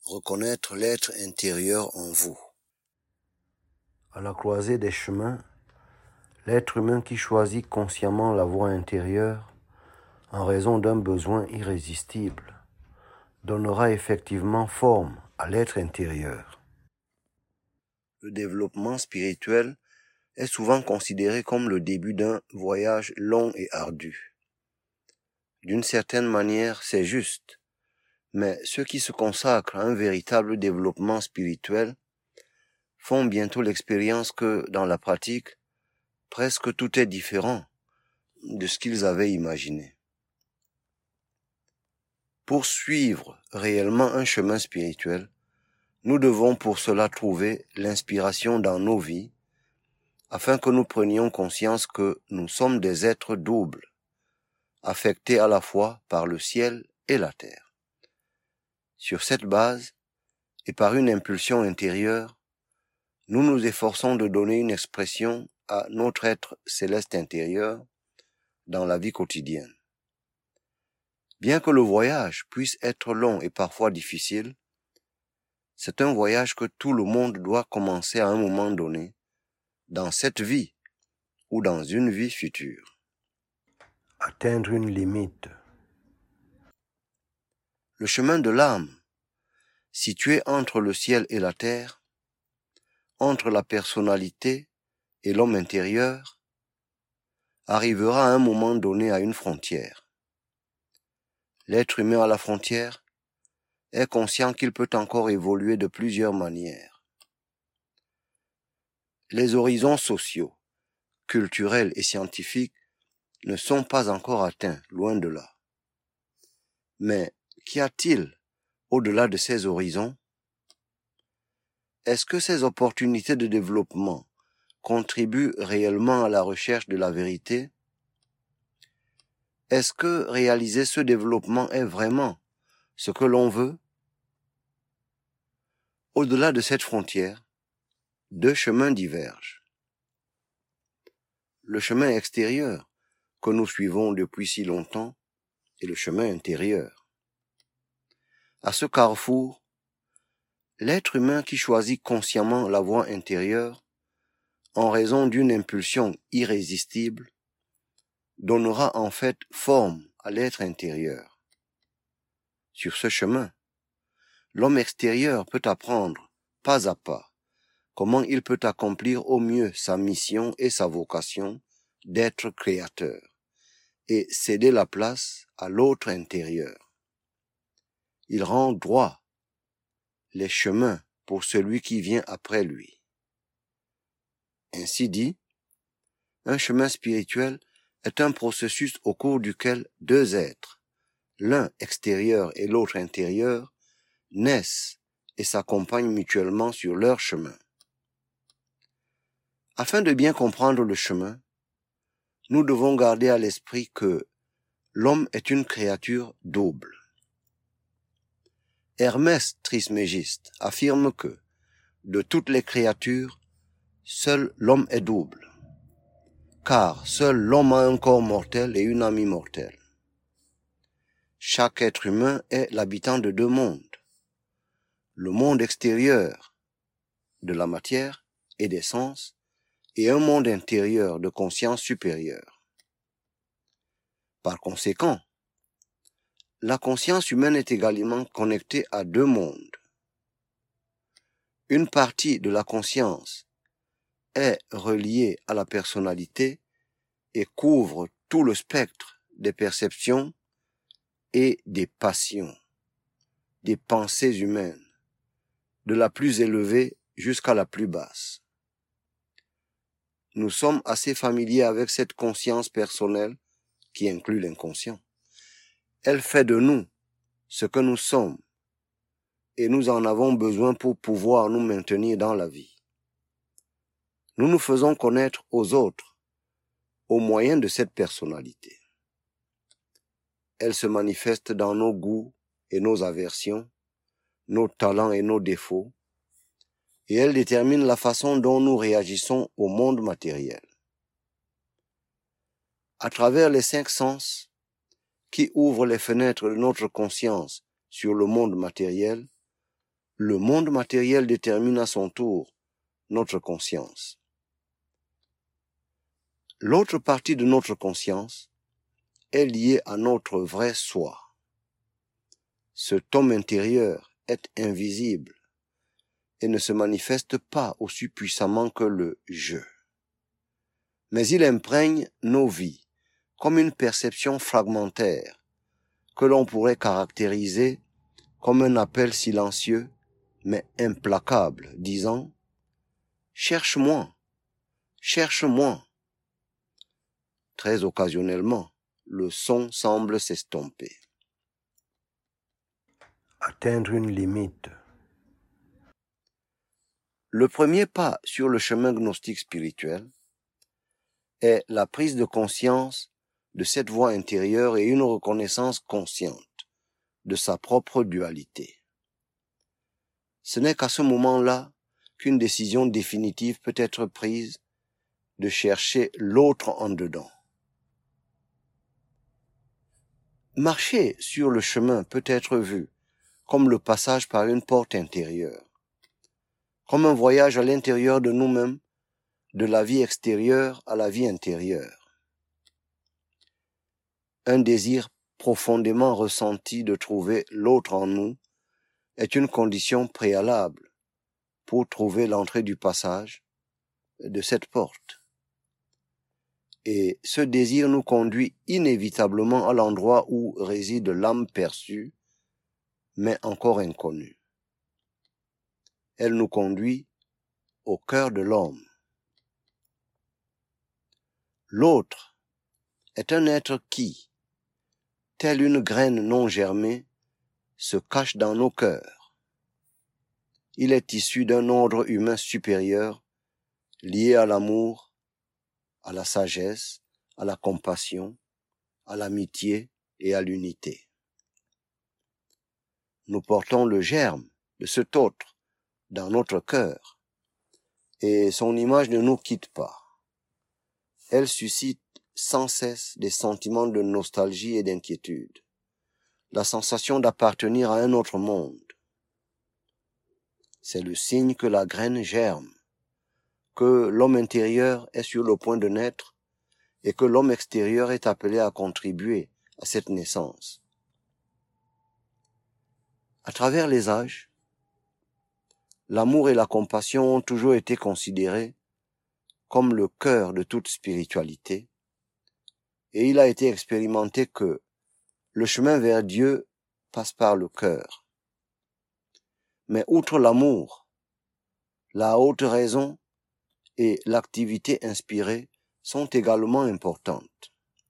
Reconnaître l'être intérieur en vous. À la croisée des chemins, l'être humain qui choisit consciemment la voie intérieure, en raison d'un besoin irrésistible, donnera effectivement forme à l'être intérieur. Le développement spirituel est souvent considéré comme le début d'un voyage long et ardu. D'une certaine manière, c'est juste, mais ceux qui se consacrent à un véritable développement spirituel font bientôt l'expérience que, dans la pratique, presque tout est différent de ce qu'ils avaient imaginé. Pour suivre réellement un chemin spirituel, nous devons pour cela trouver l'inspiration dans nos vies, afin que nous prenions conscience que nous sommes des êtres doubles, affectés à la fois par le ciel et la terre. Sur cette base, et par une impulsion intérieure, nous nous efforçons de donner une expression à notre être céleste intérieur dans la vie quotidienne. Bien que le voyage puisse être long et parfois difficile, c'est un voyage que tout le monde doit commencer à un moment donné, dans cette vie ou dans une vie future. Atteindre une limite. Le chemin de l'âme, situé entre le ciel et la terre, entre la personnalité et l'homme intérieur, arrivera à un moment donné à une frontière. L'être humain à la frontière est conscient qu'il peut encore évoluer de plusieurs manières. Les horizons sociaux, culturels et scientifiques ne sont pas encore atteints, loin de là. Mais qu'y a-t-il au-delà de ces horizons? Est-ce que ces opportunités de développement contribuent réellement à la recherche de la vérité? Est-ce que réaliser ce développement est vraiment ce que l'on veut? Au-delà de cette frontière, deux chemins divergent. Le chemin extérieur que nous suivons depuis si longtemps et le chemin intérieur. À ce carrefour, l'être humain qui choisit consciemment la voie intérieure, en raison d'une impulsion irrésistible, donnera en fait forme à l'être intérieur. Sur ce chemin, l'homme extérieur peut apprendre, pas à pas, comment il peut accomplir au mieux sa mission et sa vocation d'être créateur, et céder la place à l'autre intérieur. Il rend droit les chemins pour celui qui vient après lui. Ainsi dit, un chemin spirituel est un processus au cours duquel deux êtres, l'un extérieur et l'autre intérieur, naissent et s'accompagnent mutuellement sur leur chemin. Afin de bien comprendre le chemin, nous devons garder à l'esprit que l'homme est une créature double. Hermès Trismégiste affirme que, de toutes les créatures, seul l'homme est double, car seul l'homme a un corps mortel et une âme immortelle. Chaque être humain est l'habitant de deux mondes, le monde extérieur de la matière et des sens, et un monde intérieur de conscience supérieure. Par conséquent, la conscience humaine est également connectée à deux mondes. Une partie de la conscience est reliée à la personnalité et couvre tout le spectre des perceptions et des passions, des pensées humaines, de la plus élevée jusqu'à la plus basse. Nous sommes assez familiers avec cette conscience personnelle qui inclut l'inconscient. Elle fait de nous ce que nous sommes et nous en avons besoin pour pouvoir nous maintenir dans la vie. Nous nous faisons connaître aux autres au moyen de cette personnalité. Elle se manifeste dans nos goûts et nos aversions, nos talents et nos défauts, et elle détermine la façon dont nous réagissons au monde matériel. À travers les 5 sens – qui ouvrent les fenêtres de notre conscience sur le monde matériel, le monde matériel détermine à son tour notre conscience. L'autre partie de notre conscience est liée à notre vrai soi. Cet homme intérieur est invisible et ne se manifeste pas aussi puissamment que le « je ». Mais il imprègne nos vies comme une perception fragmentaire que l'on pourrait caractériser comme un appel silencieux mais implacable, disant « Cherche-moi, cherche-moi ». Très occasionnellement, le son semble s'estomper. Atteindre une limite. Le premier pas sur le chemin gnostique spirituel est la prise de conscience de cette voix intérieure et une reconnaissance consciente de sa propre dualité. Ce n'est qu'à ce moment-là qu'une décision définitive peut être prise de chercher l'autre en dedans. Marcher sur le chemin peut être vu comme le passage par une porte intérieure, comme un voyage à l'intérieur de nous-mêmes, de la vie extérieure à la vie intérieure. Un désir profondément ressenti de trouver l'autre en nous est une condition préalable pour trouver l'entrée du passage de cette porte. Et ce désir nous conduit inévitablement à l'endroit où réside l'âme perçue, mais encore inconnue. Elle nous conduit au cœur de l'homme. L'autre est un être qui, telle une graine non germée, se cache dans nos cœurs. Il est issu d'un ordre humain supérieur, lié à l'amour, à la sagesse, à la compassion, à l'amitié et à l'unité. Nous portons le germe de cet autre dans notre cœur, et son image ne nous quitte pas. Elle suscite sans cesse des sentiments de nostalgie et d'inquiétude, la sensation d'appartenir à un autre monde. C'est le signe que la graine germe, que l'homme intérieur est sur le point de naître et que l'homme extérieur est appelé à contribuer à cette naissance. À travers les âges, l'amour et la compassion ont toujours été considérés comme le cœur de toute spiritualité, et il a été expérimenté que le chemin vers Dieu passe par le cœur. Mais outre l'amour, la haute raison et l'activité inspirée sont également importantes.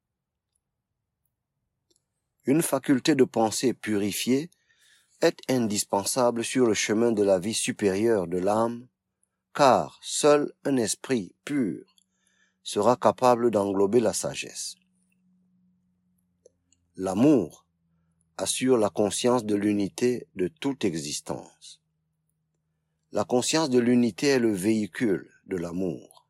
Une faculté de pensée purifiée est indispensable sur le chemin de la vie supérieure de l'âme, car seul un esprit pur sera capable d'englober la sagesse. L'amour assure la conscience de l'unité de toute existence. La conscience de l'unité est le véhicule de l'amour.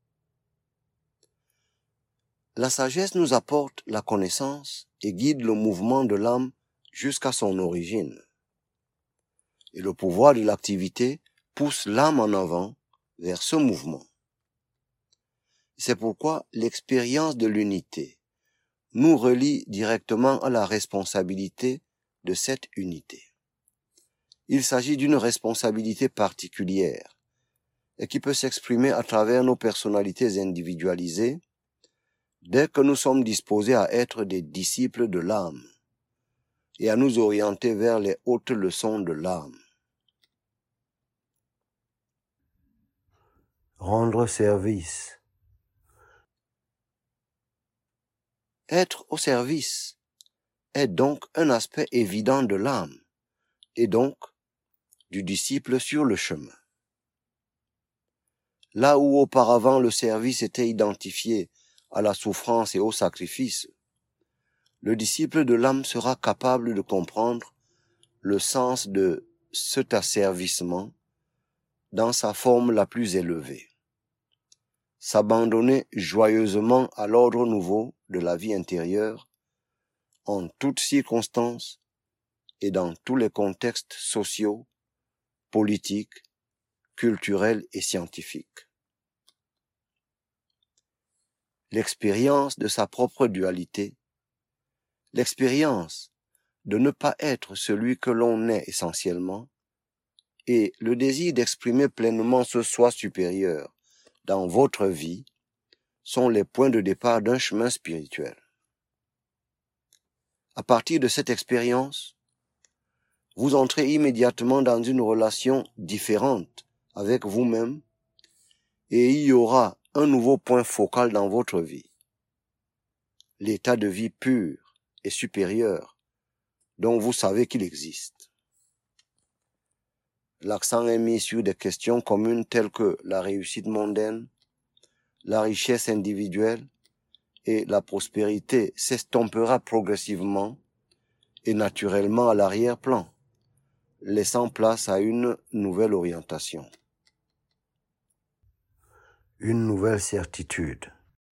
La sagesse nous apporte la connaissance et guide le mouvement de l'âme jusqu'à son origine. Et le pouvoir de l'activité pousse l'âme en avant vers ce mouvement. C'est pourquoi l'expérience de l'unité nous relie directement à la responsabilité de cette unité. Il s'agit d'une responsabilité particulière et qui peut s'exprimer à travers nos personnalités individualisées dès que nous sommes disposés à être des disciples de l'âme et à nous orienter vers les hautes leçons de l'âme. Rendre service. Être au service est donc un aspect évident de l'âme et donc du disciple sur le chemin. Là où auparavant le service était identifié à la souffrance et au sacrifice, le disciple de l'âme sera capable de comprendre le sens de cet asservissement dans sa forme la plus élevée. S'abandonner joyeusement à l'ordre nouveau de la vie intérieure en toutes circonstances et dans tous les contextes sociaux, politique, culturelle et scientifique. L'expérience de sa propre dualité, l'expérience de ne pas être celui que l'on est essentiellement, et le désir d'exprimer pleinement ce soi supérieur dans votre vie sont les points de départ d'un chemin spirituel. À partir de cette expérience, vous entrez immédiatement dans une relation différente avec vous-même et il y aura un nouveau point focal dans votre vie. L'état de vie pur et supérieur dont vous savez qu'il existe. L'accent est mis sur des questions communes telles que la réussite mondaine, la richesse individuelle et la prospérité s'estompera progressivement et naturellement à l'arrière-plan, laissant place à une nouvelle orientation. Une nouvelle certitude.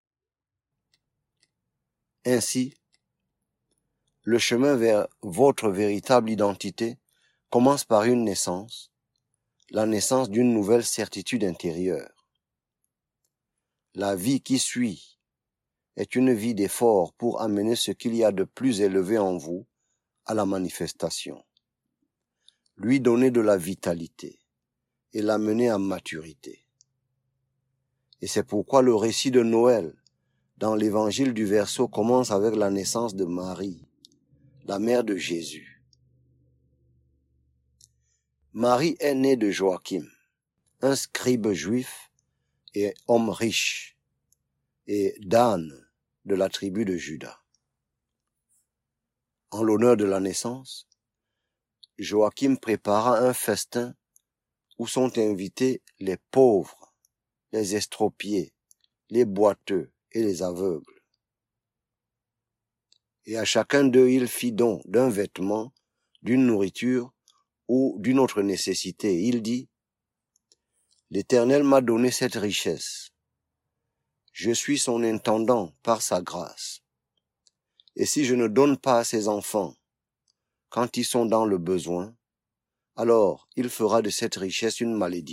Ainsi, le chemin vers votre véritable identité commence par une naissance, la naissance d'une nouvelle certitude intérieure. La vie qui suit est une vie d'effort pour amener ce qu'il y a de plus élevé en vous à la manifestation, lui donner de la vitalité et l'amener à maturité. Et c'est pourquoi le récit de Noël dans l'évangile du Verseau commence avec la naissance de Marie, la mère de Jésus. Marie est née de Joachim, un scribe juif et homme riche, et d'Anne de la tribu de Juda. En l'honneur de la naissance, Joachim prépara un festin où sont invités les pauvres, les estropiés, les boiteux et les aveugles. Et à chacun d'eux il fit don d'un vêtement, d'une nourriture ou d'une autre nécessité. Il dit, « L'Éternel m'a donné cette richesse. Je suis son intendant par sa grâce. Et si je ne donne pas à ses enfants quand ils sont dans le besoin, alors il fera de cette richesse une malédiction. »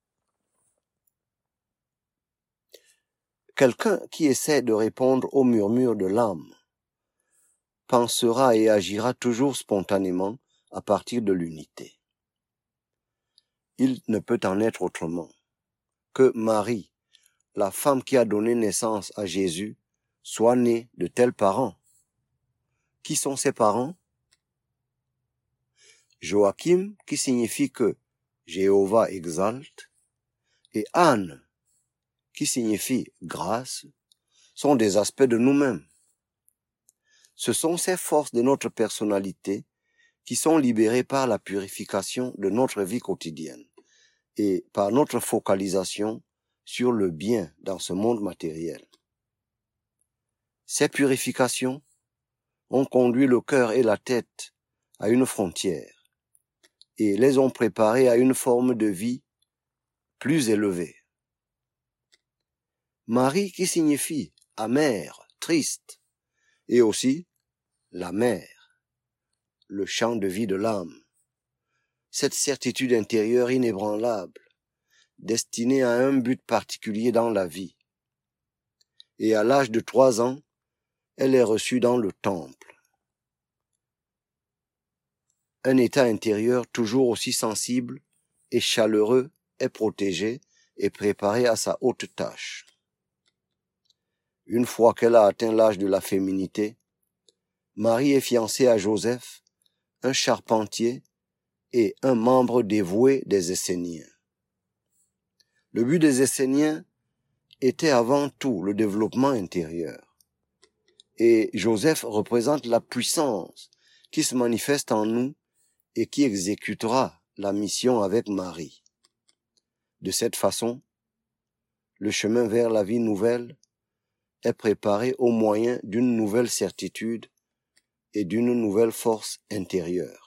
Quelqu'un qui essaie de répondre au murmure de l'âme pensera et agira toujours spontanément à partir de l'unité. Il ne peut en être autrement que Marie, la femme qui a donné naissance à Jésus, soit née de tels parents. Qui sont ses parents? Joachim, qui signifie que Jéhovah exalte, et Anne, qui signifie grâce, sont des aspects de nous-mêmes. Ce sont ces forces de notre personnalité qui sont libérées par la purification de notre vie quotidienne et par notre focalisation sur le bien dans ce monde matériel. Ces purifications ont conduit le cœur et la tête à une frontière et les ont préparés à une forme de vie plus élevée. Marie qui signifie amère, triste, et aussi la mer, le champ de vie de l'âme. Cette certitude intérieure inébranlable, destinée à un but particulier dans la vie. Et à l'âge de 3 ans, elle est reçue dans le temple. Un état intérieur toujours aussi sensible et chaleureux est protégé et préparé à sa haute tâche. Une fois qu'elle a atteint l'âge de la féminité, Marie est fiancée à Joseph, un charpentier et un membre dévoué des Esséniens. Le but des Esséniens était avant tout le développement intérieur. Et Joseph représente la puissance qui se manifeste en nous et qui exécutera la mission avec Marie. De cette façon, le chemin vers la vie nouvelle est préparé au moyen d'une nouvelle certitude et d'une nouvelle force intérieure.